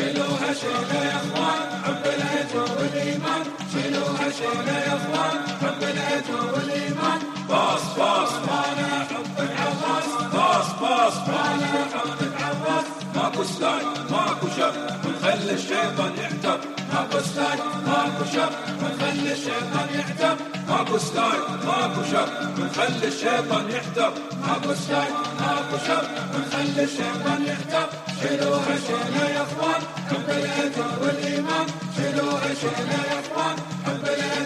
شيلوها شيله يا اخوان حب العتر والايمان شيلوها شيله يا اخوان حب العتر والايمان باص باص مانا حب العباس باص باص مانا حب العباس ماكو سلاح ماكو شر ونخلي الشيطان يحتر ماكو سلاح ماكو شر ونخلي الشيطان يحتر ماكو سلاح ماكو شر ونخلي الشيطان يحتر ماكو سلاح ماكو شر ونخلي الشيطان يحتر شيلوها شيله يا اخوان حب العتر والايمان شيلوها شيله يا اخوان حب العتر